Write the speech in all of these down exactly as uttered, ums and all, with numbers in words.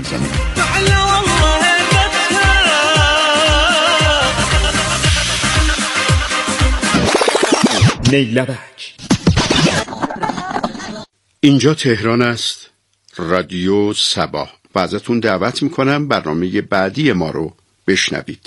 سرزمین. نیلبک. اینجا تهران است، رادیو صبا. و ازتون دعوت میکنم برنامه بعدی ما رو بشنوید.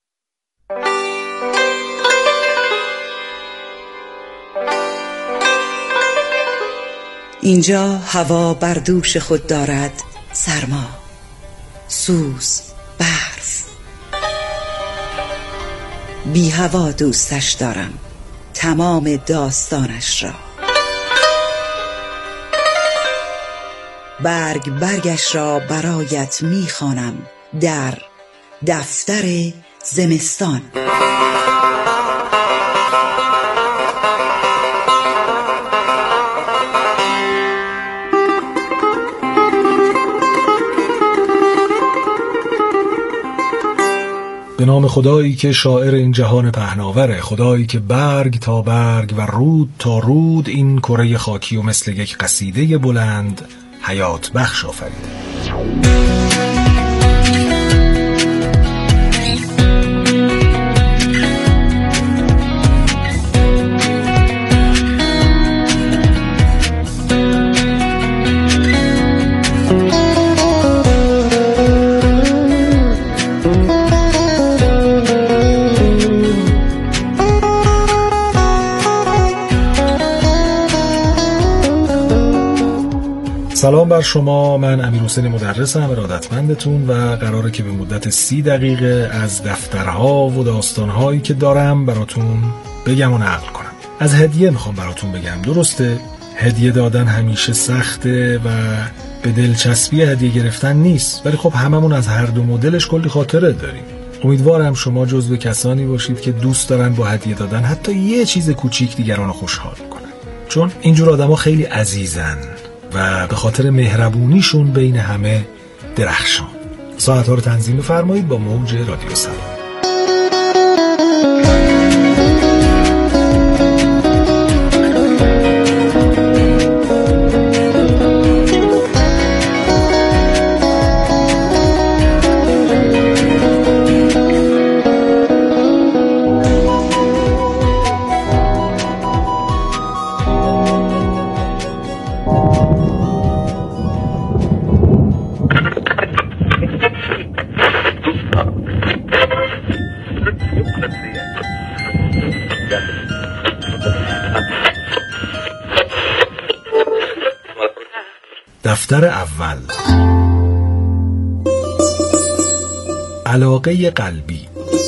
اینجا هوا بر دوش خود دارد سرما، سوز، برف. بی هوا دوستش دارم، تمام داستانش را. برگ برگش را برایت میخوانم در دفتر زمستان. به نام خدایی که شاعر این جهان پهناوره، خدایی که برگ تا برگ و رود تا رود این کره خاکی و مثل یک قصیده بلند حیات بخش آفریده. سلام بر شما، من امیرحسین مدرسم، ارادتمندتون و قراره که به مدت سی دقیقه از دفترها و داستانهایی که دارم براتون بگم و نقل کنم. از هدیه میخوام براتون بگم. درسته هدیه دادن همیشه سخته و به دلچسبی هدیه گرفتن نیست، ولی خب هممون از هر دو مدلش کلی خاطره داریم. امیدوارم شما جزو کسانی باشید که دوست دارن با هدیه دادن حتی یه چیز کوچیک دیگران رو خوشحال کنن، چون اینجور آدما خیلی عزیزن و به خاطر مهربونیشون بین همه درخشان. ساعت‌ها رو تنظیم بفرمایید با موج رادیو صبا. دفتر اول. علاقه قلبی.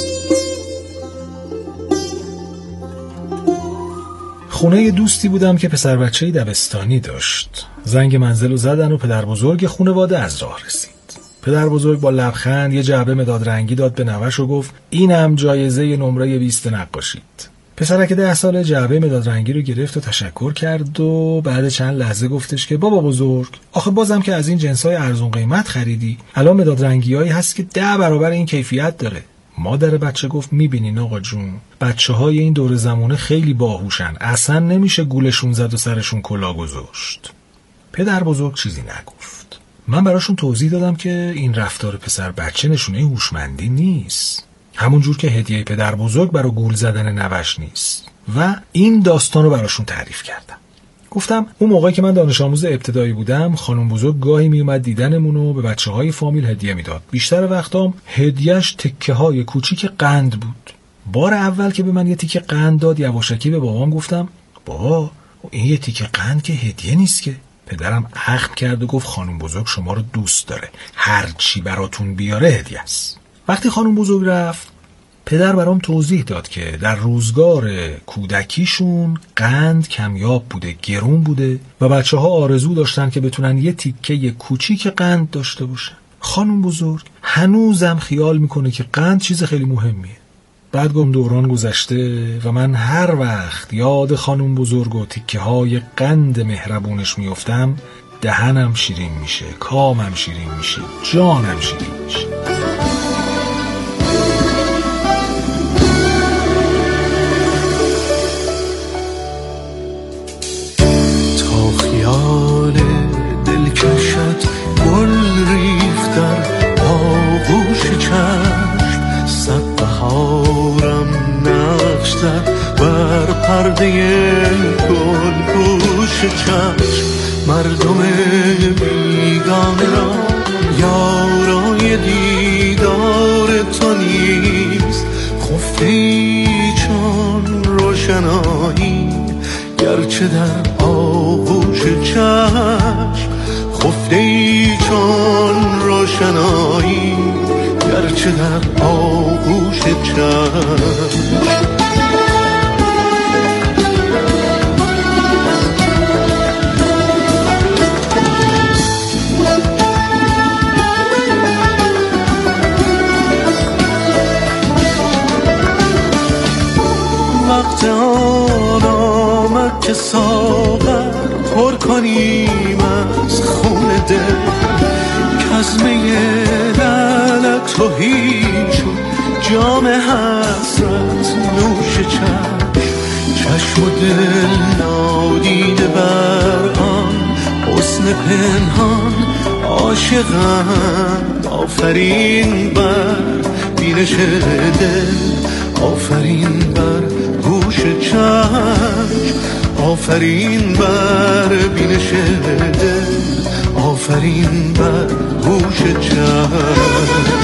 خونه دوستی بودم که پسر بچه‌ای دبستانی داشت. زنگ منزل رو زدن و پدر بزرگ خانواده از راه رسید. پدر بزرگ با لبخند یه جعبه مداد رنگی داد به نوش و گفت اینم جایزه نمره بیست نقاشیت. پسرک ده ساله جعبه مداد رنگی رو گرفت و تشکر کرد و بعد چند لحظه گفتش که بابا بزرگ، آخه بازم که از این جنسای ارزون قیمت خریدی، الان مداد رنگیایی هست که ده برابر این کیفیت داره. مادر بچه گفت میبینین آقا جون، بچه های این دور زمانه خیلی باهوشن، اصلا نمیشه گولشون زد و سرشون کلا گذاشت. پدر بزرگ چیزی نگفت. من براشون توضیح دادم که این رفتار پسر بچه نشونه هوشمندی نیست، همون جور که هدیه پدر بزرگ برای گول زدن نوش نیست، و این داستان رو براشون تعریف کردم. گفتم اون موقعی که من دانش آموز ابتدایی بودم، خانم بزرگ گاهی می اومد دیدنمون و به بچه‌های فامیل هدیه میداد. بیشتر وقتام هدیه‌اش تکه‌های کوچیک قند بود. بار اول که به من یه تیکه قند داد، یواشکی به بابام گفتم بابا این یه تیکه قند که هدیه نیست که. پدرم اخم کرد و گفت خانم بزرگ شما رو دوست داره، هر چی براتون بیاره هدیه است. وقتی خانم بزرگ رفت، پدر برام توضیح داد که در روزگار کودکیشون قند کمیاب بوده، گرون بوده و بچه ها آرزو داشتن که بتونن یه تیکه کوچیک قند داشته باشن. خانم بزرگ هنوزم خیال میکنه که قند چیز خیلی مهمیه. بعد گم دوران گذشته و من هر وقت یاد خانم بزرگ و تیکه های قند مهربونش میفتم، دهنم شیرین میشه، کامم شیرین میشه، جانم شیرین میشه. تا خیال دلکشت گل ریختم پرده گل گوش چشم مردم بیگانه را یارای دیدار تو نیست. خفته ای چون روشنایی گرچه در آغوش چشم، خفته ای چون روشنایی گرچه در آغوش چشم. وقت آن آمد که ساغر پر کنیم از خون دل، کزمه لعلت و هیچ جام حسرت نوش چشم. چشم و دل نادیده بر آن حسن پنهان عاشقند. آفرین بر بینش دل، آفرین بر گوش چشم، آفرین بر بینش دل، آفرین بر گوش چشم.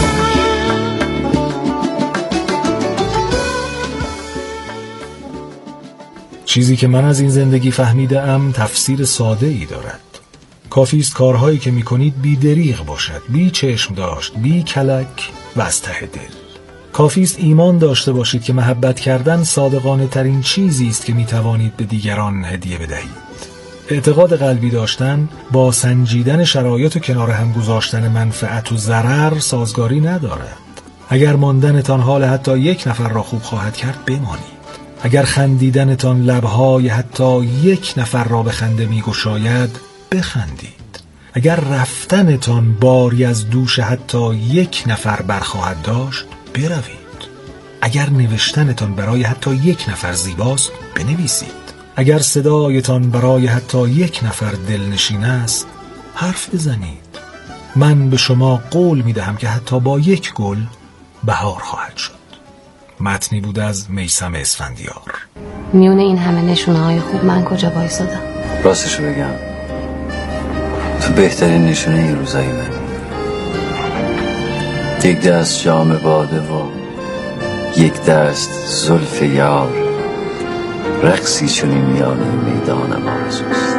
چیزی که من از این زندگی فهمیده ام تفسیر ساده ای دارد. کافی است کارهایی که می کنید بی دریغ باشد، بی چشم داشت، بی کلک و از ته دل. کافی است ایمان داشته باشید که محبت کردن صادقانه ترین چیزی است که می توانید به دیگران هدیه بدهید. اعتقاد قلبی داشتن با سنجیدن شرایط و کنار هم گذاشتن منفعت و ضرر سازگاری ندارد. اگر ماندنتان حال حتی یک نفر را خوب خواهد کرد بمانید. اگر خندیدنتان لبهای حتی یک نفر را به خنده می گشاید بخندید. اگر رفتنتان باری از دوش حتی یک نفر برخواهد داشت بروید. اگر نوشتنتان برای حتی یک نفر زیباست بنویسید. اگر صدایتان برای حتی یک نفر دلنشین است حرف بزنید. من به شما قول می دهم که حتی با یک گل بهار خواهد شد. متنی بود از میثم اسفندیار. میونه این همه نشونه های خوب من کجا وایسادم؟ راستشو بگم تو بهترین نشونه این روزایی من. یک دست جام باده و یک دست زلف یار، رقصی چنین میان میدانم آرزوست.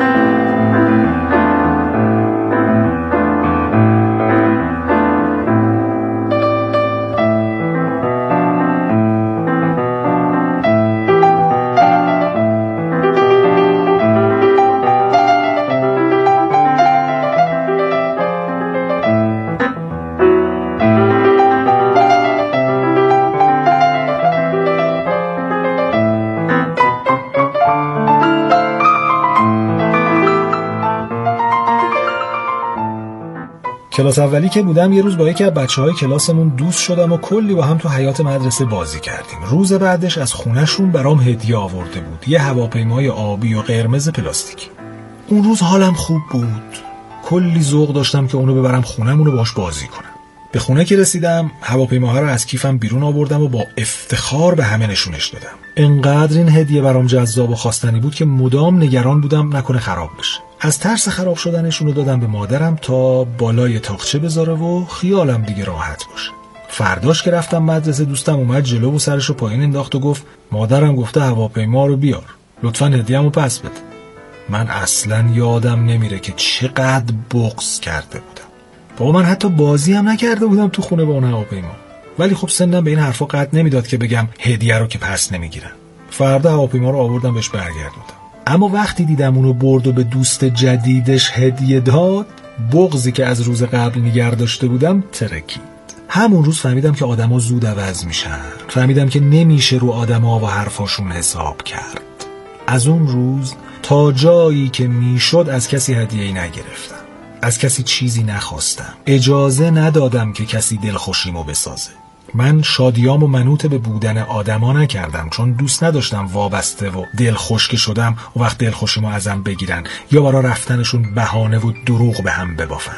کلاس اولی که بودم یه روز با یکی از بچه‌های کلاسمون دوست شدم و کلی با هم تو حیاط مدرسه بازی کردیم. روز بعدش از خونه‌شون برام هدیه آورده بود، یه هواپیمای آبی و قرمز پلاستیکی. اون روز حالم خوب بود، کلی ذوق داشتم که اونو ببرم خونه‌مون و باش بازی کنم. به خونه که رسیدم هواپیماها رو از کیفم بیرون آوردم و با افتخار به همه نشونش دادم. انقدر این هدیه برام جذاب و خواستنی بود که مدام نگران بودم نکنه خراب بشه. از ترس خراب شدنشون رو دادم به مادرم تا بالای تاقچه بذاره و خیالم دیگه راحت باشه. فرداش که رفتم مدرسه دوستم اومد جلو و سرشو پایین انداخت و گفت مادرم گفته هواپیما رو بیار، لطفاً هدیه‌مو پس بده. من اصلاً یادم نمیره که چقدر بغض کرده بودم. بابا من حتی بازی هم نکرده بودم تو خونه با اون هواپیما. ولی خب سنم به این حرفا قد نمیداد که بگم هدیه رو که پس نمیگیرم. فردا هواپیما رو آوردم بهش برگردوندم. اما وقتی دیدم اونو برد و به دوست جدیدش هدیه داد، بغضی که از روز قبل نگه داشته بودم ترکید. همون روز فهمیدم که آدما زود عوض میشن. فهمیدم که نمیشه رو آدما و حرفاشون حساب کرد. از اون روز تا جایی که میشد از کسی هدیه‌ای نگرفتم. از کسی چیزی نخواستم. اجازه ندادم که کسی دلخوشیمو بسازه. من شادیامو منوط به بودن آدما نکردم، چون دوست نداشتم وابسته و دلخوش که شدم و وقت دلخوشیمو ازم بگیرن یا برای رفتنشون بهانه و دروغ به هم ببافن.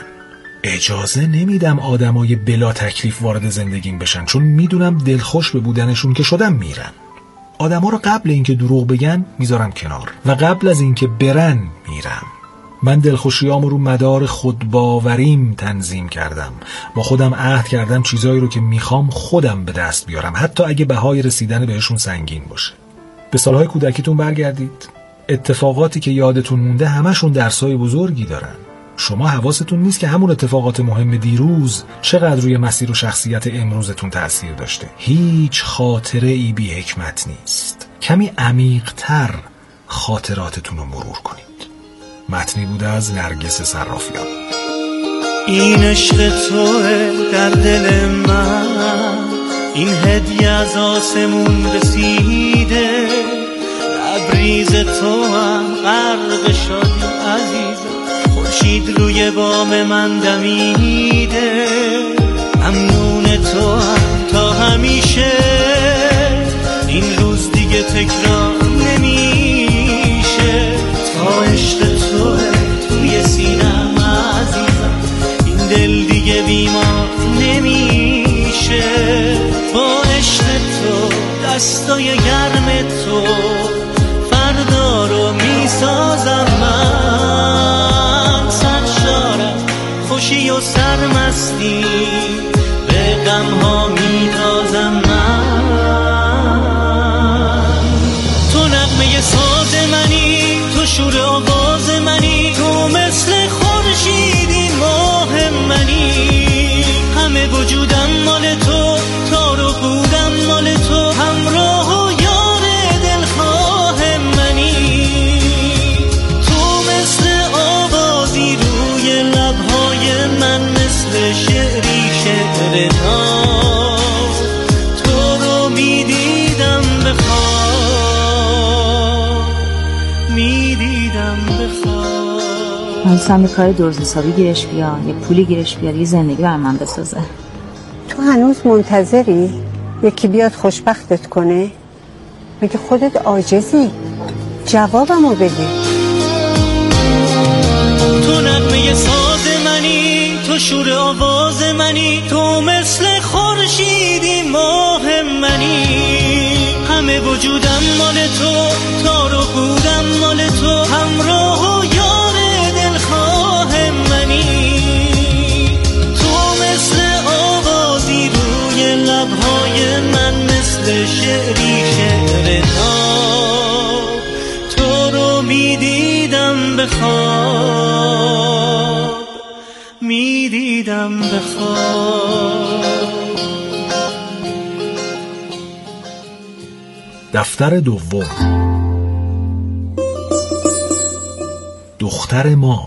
اجازه نمیدم آدمای بلا تکلیف وارد زندگیم بشن، چون میدونم دلخوش به بودنشون که شدم میرن. آدما رو قبل اینکه دروغ بگن میذارم کنار و قبل از اینکه برن میرم. من دلخوشیامو رو مدار خودباوریم تنظیم کردم. با خودم عهد کردم چیزایی رو که میخوام خودم به دست بیارم، حتی اگه بهای رسیدن بهشون سنگین باشه. به سالهای کودکیتون برگردید. اتفاقاتی که یادتون مونده همشون درسای بزرگی دارن. شما حواستون نیست که همون اتفاقات مهم دیروز چقدر روی مسیر و شخصیت امروزتون تأثیر داشته. هیچ خاطره ای بی حکمت نیست. کمی عمیق‌تر خاطراتتون رو مرور کنید. متنی بوده از نرگس صرافیان. این عشق توه در دل من، این هدیه از آسمون رسیده، لبریز تو هم غرق شدی عزیزم، خورشید روی بام من دمیده، ممنون تو هم تا همیشه، این روز دیگه تکرار نمیشه، تا عشق توه توی سینم عزیزم، این دل دیگه بیمار نمیشه، با عشق تو دستای گرم تو فردا رو میسازم من، سرشارم خوشی و سرمستی به غمها میتازم من، تو نغمه ساز منی، تو شور آواز منی، تو مثل خورشیدی ماه منی، همه وجودم مال تو، تار و پودم مال تو، همراه و یار دلخواه منی، تو مثل آوازی روی لبهای من، مثل شعری شعر ناز، تو رو میدیدم به خواب، میدیدم به خواب. حسام یه کار درست حسابی گیرش بیار، یه پولی گیرش بیار، یه زندگی بر من بسازه. تو هنوز منتظری یکی بیاد خوشبختت کنه؟ مگه خودت عاجزی؟ جوابمو بده. تو نغمه ساز منی، تو شور آواز منی، تو مثل خورشیدی ماه منی، همه وجودم مال تو، تار و پودم مال تو، همراه و یار دلخواه منی، تو مثل آوازی روی لبهای من، مثل شعری شعر ناب، تو رو میدیدم به خواب، میدیدم به خواب. دفتر دوم. دختر ما.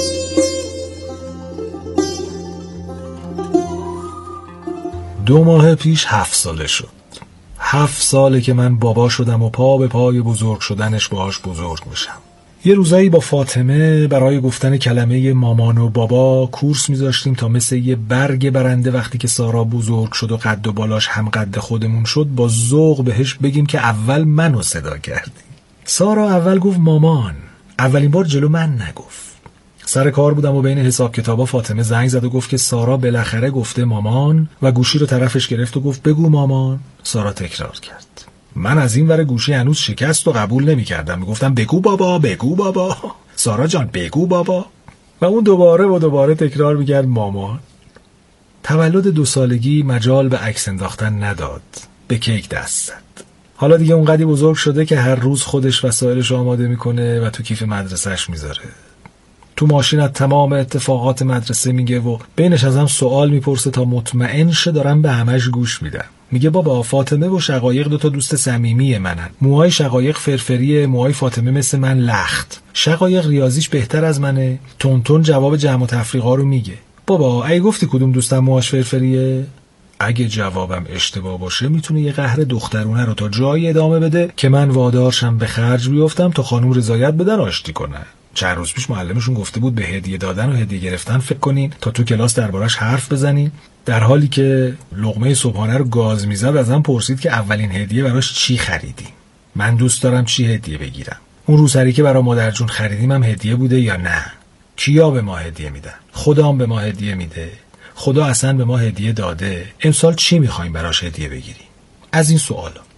دو ماه پیش هفت ساله شد. هفت ساله که من بابا شدم و پا به پای بزرگ شدنش باهاش بزرگ میشم. یه روزایی با فاطمه برای گفتن کلمه مامان و بابا کورس میذاشتیم تا مثل یه برگ برنده وقتی که سارا بزرگ شد و قد و بالاش هم قد خودمون شد با ذوق بهش بگیم که اول منو صدا کردی. سارا اول گفت مامان، اولین بار جلو من نگفت. سر کار بودم و بین حساب کتابا فاطمه زنگ زد و گفت که سارا بالاخره گفته مامان و گوشی رو طرفش گرفت و گفت بگو مامان. سارا تکرار کرد. من از این ور گوشی هنوز شکست و قبول نمی کردم. می گفتم بگو بابا، بگو بابا، سارا جان بگو بابا، و اون دوباره و دوباره تکرار می کرد مامان. تولد دو سالگی مجال به عکس انداختن نداد، به کیک دست زد. حالا دیگه اونقدی بزرگ شده که هر روز خودش وسایلش آماده میکنه و تو کیف مدرسهش میذاره. تو ماشین از تمام اتفاقات مدرسه میگه و بینش ازم سوال میپرسه تا مطمئن شه دارم به همش گوش میدم. میگه بابا فاطمه و شقایق دو تا دوست صمیمی منن. موهای شقایق فرفریه، موهای فاطمه مثل من لخت. شقایق ریاضیش بهتر از منه. تونتون جواب جمع و تفریقا رو میگه. بابا اگه گفتی کدوم دوستم موهاش فرفریه؟ اگه جوابم اشتباه باشه میتونه یه قهر دخترونه رو تا جایی ادامه بده که من وادارشم به خرج بیافتم تا خانم رضایت بدن آشتی کنن. چند روز پیش معلمشون گفته بود به هدیه دادن و هدیه گرفتن فکر کنین تا تو کلاس دربارش حرف بزنین. در حالی که لقمه صبحانه رو گاز میزد ازم پرسید که اولین هدیه براش چی خریدی. من دوست دارم چی هدیه بگیرم. اون روسری که برای مادر جون خریدیم هم هدیه بوده یا نه؟ کیا به ما هدیه میدن؟ خدا هم به ما هدیه میده؟ خدا اصلا به ما هدیه داده؟ امسال چی میخوایم براش هدیه بگیریم؟ از این سوالا.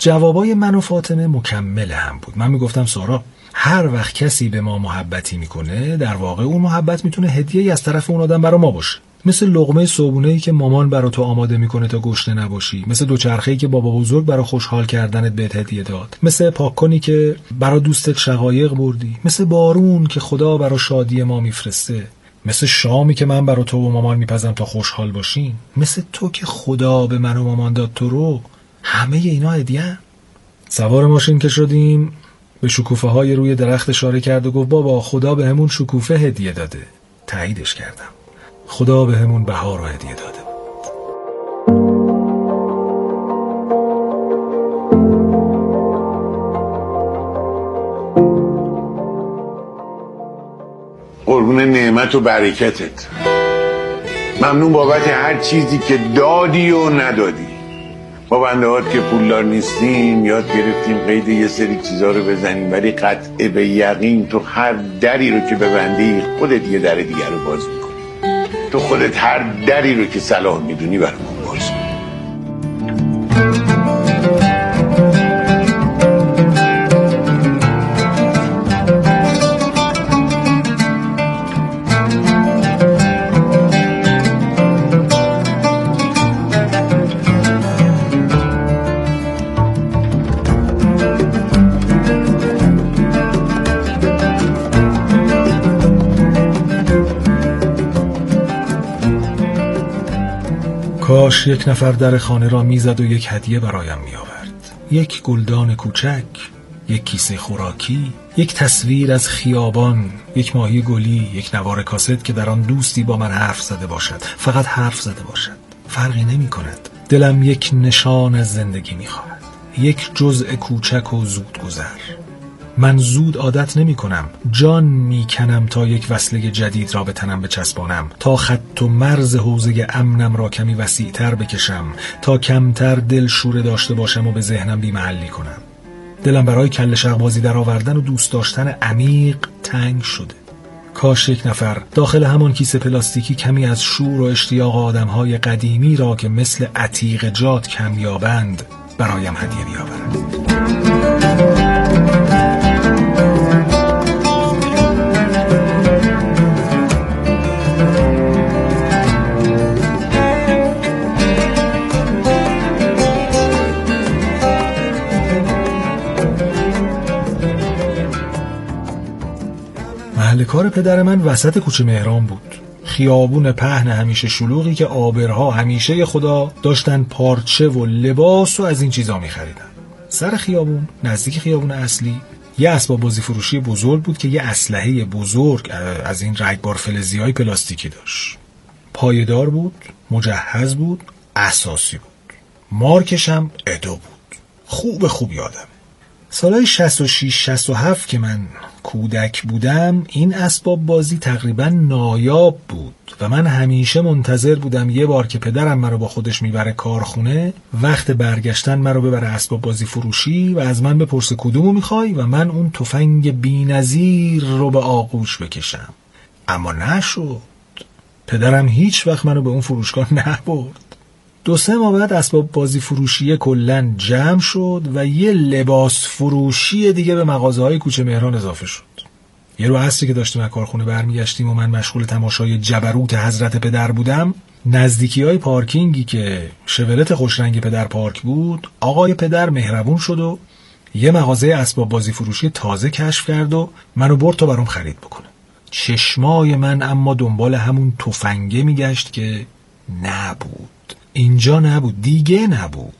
جوابای من و فاطمه مکمل هم بود. من میگفتم سارا، هر وقت کسی به ما محبتی میکنه، در واقع اون محبت میتونه هدیه‌ای از طرف اون آدم برای ما باشه. مثل لقمه صبحونه‌ای که مامان برای تو آماده میکنه تا گشنه نباشی، مثل دوچرخه‌ای که بابا بزرگ برای خوشحال کردنت بهت هدیه داد، مثل پاک‌کنی که برای دوستت شقایق بردی، مثل بارون که خدا برای شادی ما میفرسته، مثل شامی که من برای تو و مامان میپزم تا خوشحال باشین، مثل تو که خدا به من و مامان داد تو رو. همه اینا هدیه. سوار ماشین که شدیم به شکوفه های روی درخت اشاره کرد و گفت بابا خدا به همون شکوفه هدیه داده. تاییدش کردم. خدا به همون بهار رو هدیه داده. قربون نعمت و برکتت. ممنون بابت هر چیزی که دادی و ندادی. ما بنده هات که پولدار نیستیم یاد گرفتیم قید یه سری چیزا رو بزنیم، ولی قطع به یقین تو هر دری رو که ببندی خودت یه در دیگر رو باز میکنی. تو خودت هر دری رو که صلاح میدونی برامون باز میکنی. کاش یک نفر در خانه را میزد و یک هدیه برایم میآورد. یک گلدان کوچک، یک کیسه خوراکی، یک تصویر از خیابان، یک ماهی گلی، یک نوار کاست که در آن دوستی با من حرف زده باشد. فقط حرف زده باشد. فرقی نمی کند. دلم یک نشان از زندگی میخواهد. یک جزء کوچک و زود گذر. من زود عادت نمی کنم. جان می کنم تا یک وصله جدید را به تنم بچسبانم، تا خط و مرز حوزه امنم را کمی وسیع‌تر بکشم، تا کمتر دل شوره داشته باشم و به ذهنم بی محلی کنم. دلم برای کله شقبازی در آوردن و دوست داشتن عمیق تنگ شده. کاش یک نفر داخل همان کیسه پلاستیکی کمی از شور و اشتیاق آدمهای قدیمی را که مثل عتیق جات کمیابند برایم هدیه بیاورد. محل کار پدر من وسط کوچه مهران بود. خیابون پهن همیشه شلوغی که آبرها همیشه خدا داشتن پارچه و لباس و از این چیزا می خریدن. سر خیابون نزدیک خیابون اصلی یه اسباب بازی فروشی بزرگ بود که یه اسلحه بزرگ از این رگبار فلزی های پلاستیکی داشت. پایدار بود، مجهز بود، اساسی بود. مارکش هم ادو بود. خوب خوب یادم. سالهای شصت و شش شصت و هفت که من کودک بودم این اسباب بازی تقریبا نایاب بود و من همیشه منتظر بودم یه بار که پدرم مرا با خودش میبره کارخونه، وقت برگشتن مرا ببره اسباب بازی فروشی و از من بپرسه کدومو میخوای و من اون تفنگ بی‌نظیر رو به آغوش بکشم. اما نشد. پدرم هیچ وقت منو به اون فروشگاه نبرد. دو سه ماه بعد اسباب بازی فروشی کلن جمع شد و یه لباس فروشی دیگه به مغازه‌های کوچه مهران اضافه شد. یه رو عصری که داشتیم از کارخونه برمیگشتیم و من مشغول تماشای جبروت حضرت پدر بودم، نزدیکی‌های پارکینگی که شولت خوشرنگ پدر پارک بود، آقای پدر مهربون شد و یه مغازه اسباب بازی فروشی تازه کشف کرد و منو برد تا برام خرید بکنه. چشمای من اما دنبال همون تفنگه میگشت که نبود. اینجا نبود، دیگه نبود.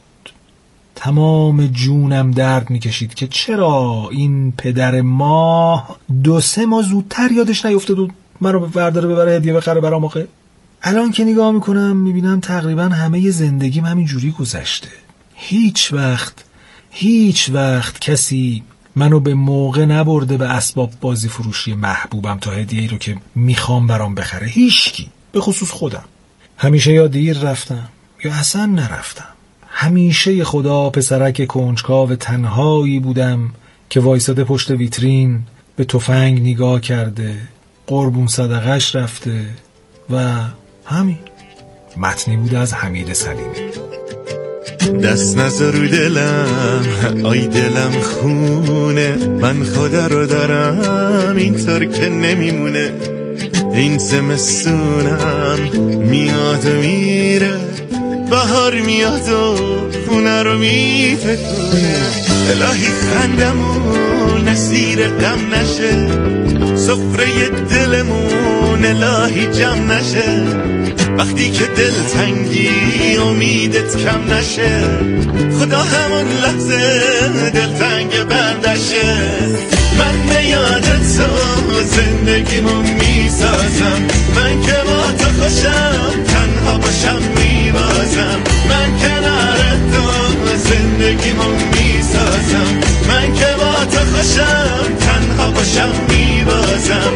تمام جونم درد میکشید که چرا این پدر ما دو سه ماه زودتر یادش نیفتاد و من رو برداره ببره هدیه بخره برام. آخه الان که نگاه میکنم میبینم تقریبا همه زندگیم همین جوری گذشته. هیچ وقت هیچ وقت کسی منو به موقع نبرده به اسباب بازی فروشی محبوبم تا هدیه‌ای رو که میخوام برام بخره. هیچکی، به خصوص خودم. همیشه یا دیر رفتم یا اصلا نرفتم. همیشه خدا پسرک کنجکاو تنهایی بودم که وایساده پشت ویترین به تفنگ نگاه کرده، قربون صدقش رفته و همین. متنی بود از حمید سلیمی. دست نذار رو دلم، آی دلم خونه، من خدا رو دارم اینطور که نمیمونه. این زمستونم میاد و میره، بهار میاد و خونه رو میتکونه. الهی خندمون اسیر غم نشه، سفره دلمون الهی جمع نشه. وقتی که دل تنگی امیدت کم نشه، خدا همون لحظه دل تنگ بندشه. من میاد تو زندگیمو میسازم، من که با تو خوشم تنها باشم میبازم. من کنار تو زندگیمو میسازم، من که با تو خوشم تنها باشم میبازم.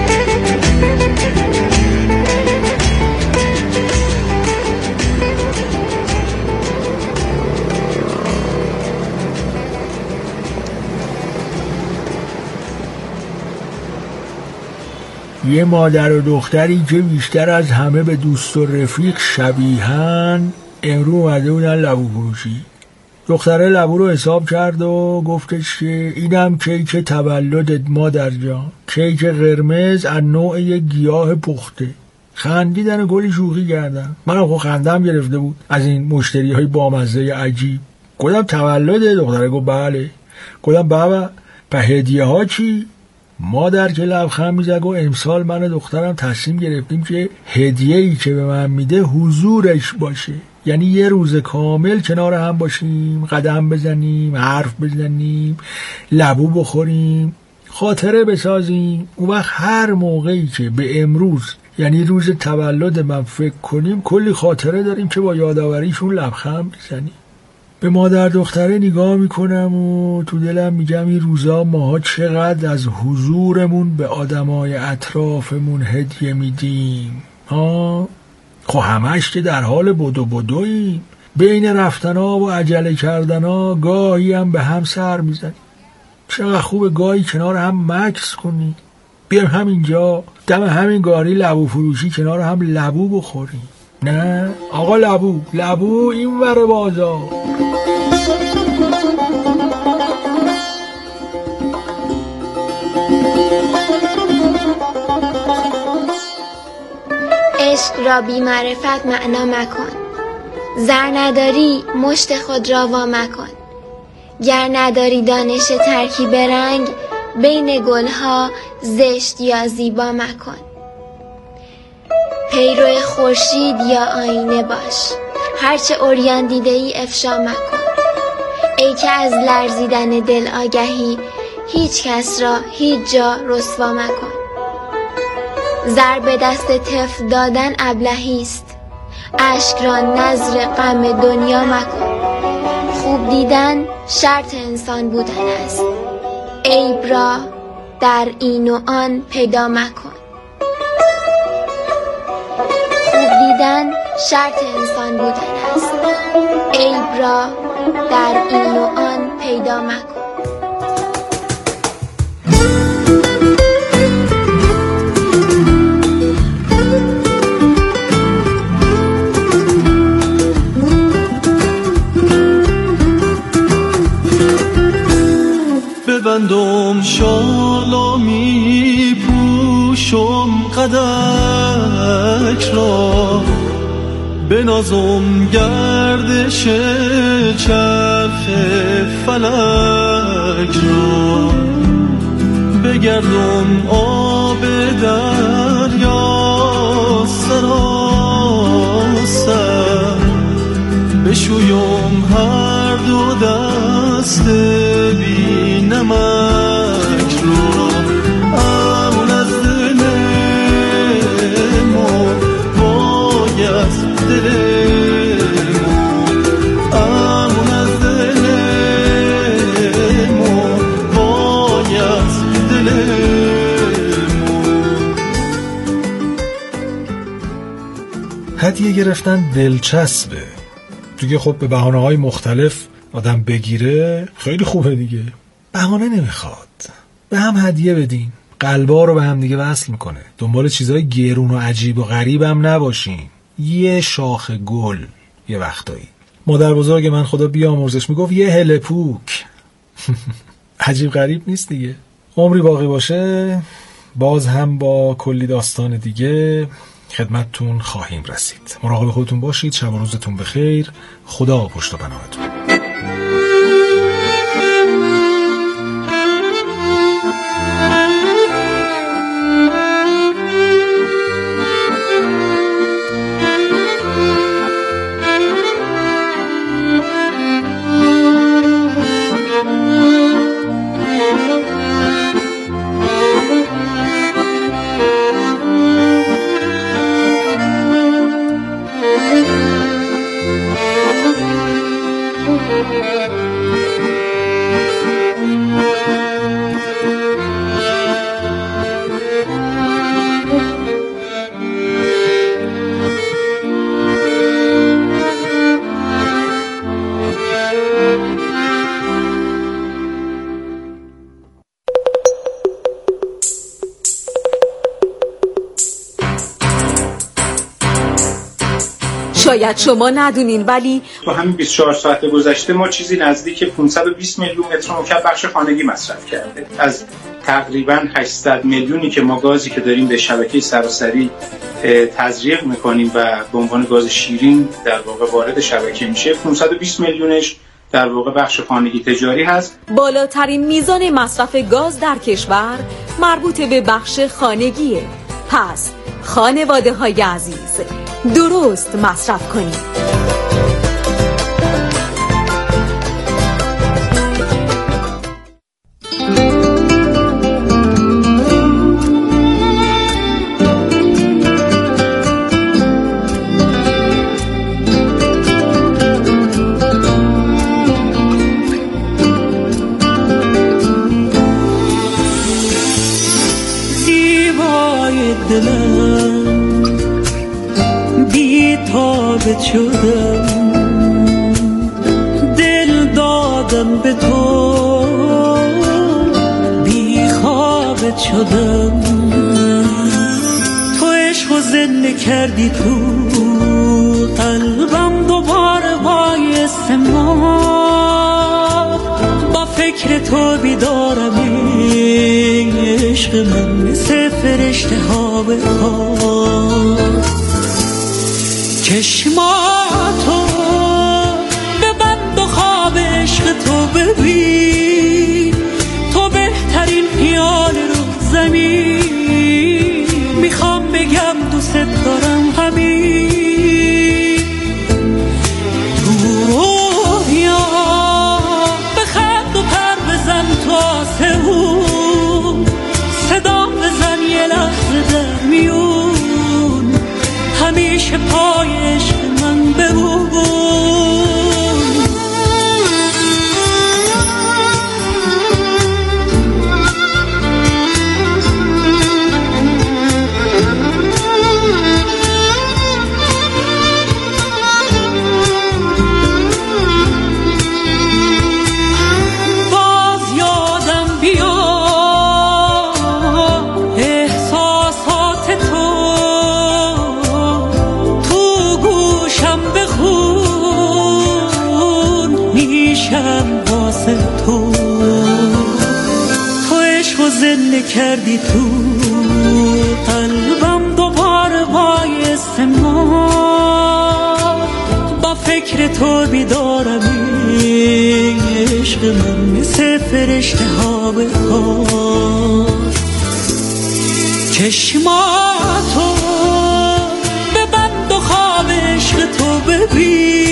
یه مادر و دختری که بیشتر از همه به دوست و رفیق شبیهن امروز اومده بودن لبو فروشی. دختره لبو رو حساب کرد و گفتش که اینم کیک تولدت مادر جان، کیک قرمز از نوع یه گیاه پخته. خندیدن و گلی شوخی کردن. منم خب خندم گرفته بود از این مشتری های بامزه عجیب. گفتم تولده؟ دختره گفت بله. گفتم بابا به هدیه ها چی؟ مادر که لبخند میزد و امسال من و دخترم تصمیم گرفتیم که هدیه‌ای که به من میده حضورش باشه، یعنی یه روز کامل کنار هم باشیم، قدم بزنیم، حرف بزنیم، لبو بخوریم، خاطره بسازیم. اون وقت هر موقعی که به امروز یعنی روز تولد من فکر کنیم کلی خاطره داریم که با یادآوریشون لبخند بزنیم. به مادر دختره نگاه میکنم و تو دلم میگم این روزا ماها چقدر از حضورمون به آدمای اطرافمون هدیه میدیم ها. خب همش که در حال بدو بدویم، بین رفتنا و عجله کردنا گاهی هم به هم سر میزنیم. چقدر خوبه گاهی کنار هم مکس کنیم، بیایم همینجا دم همین گاری لبو فروشی کنار هم لبو بخوریم. نه آقا لبو لبو این ور بازار. عشق را بی معرفت معنا مکن، زر نداری مشت خود را وا مکن. گر نداری دانش ترکیب رنگ، بین گلها زشت یا زیبا مکن. پیرو خورشید یا آینه باش، هرچه عریان دیده ای افشا مکن. ای که از لرزیدن دل آگهی، هیچ کس را هیچ جا رسوا مکن. زر به دست طفل دادن ابلهی است، اشک را نذر غم دنیا مکن. خوب دیدن شرط انسان بودن است، عیب را در این و آن پیدا مکن. خوب دیدن شرط انسان بودن است، عیب را در این و آن پیدا مکن. ببندم شالا می پوشم قدک را، بنازم گردش چرخ فلک را. بگردم آب دریا سراسر، بشویم هر دو دست بی نمک رو. امون از دل ما باید دل ما، امون از دل ما باید دل ما. هدیه گرفتن دلچسبه دیگه. خب به بهانه‌های مختلف آدم بگیره خیلی خوبه دیگه. بهانه نمیخواد، به هم هدیه بدین، قلبا رو به هم دیگه وصل میکنه. دنبال چیزای گرون و عجیب و غریب هم نباشین. یه شاخ گل یه وقتایی مادر بزرگ من خدا بیامرزش میگفت یه هله پوک. عجیب غریب نیست دیگه. عمری باقی باشه باز هم با کلی داستان دیگه خدمتتون خواهیم رسید. مراقب خودتون باشید. شب و روزتون بخیر. خدا پشت و پناهتون. شاید شما ندونین ولی تو همین بیست و چهار ساعت گذشته ما چیزی نزدیک پانصد و بیست میلیون متر مکعب بخش خانگی مصرف کرده. از تقریباً هشتصد میلیونی که ما گازی که داریم به شبکه سراسری تزریق میکنیم و به عنوان گاز شیرین در واقع وارد شبکه میشه، پانصد و بیست میلیونش در واقع بخش خانگی تجاری هست. بالاترین میزان مصرف گاز در کشور مربوط به بخش خانگیه. پس خانواده های عزیز درست مصرف کنید. زیبای دلم بی تابت شدم، دل دادم به تو بی خوابت شدم. تو عشق و زنده کردی تو قلبم، دوباره بایست ما با فکر تو بیدارم. عشق من مثل فرشته ها به خواب، چشماتو ببند و خواب عشق تو ببین. تو بهترین خیال رو زمین، میخوام بگم دوست دارم همین. تو رویا بخند و پر بزن تو آسمون، صدام بزن یه لحظه در میون، همیشه پای عشق من بمون. باز یادم بیا احساسات تو، تو گوشم بخون میشم واسه تو. تو عشق و زنده کردی تو قلبم، دوباره بایست ما با فکر تو بیدارم. عشق من مثل فرشته ها به خواب، چشماتو ببند و خواب عشق تو ببین.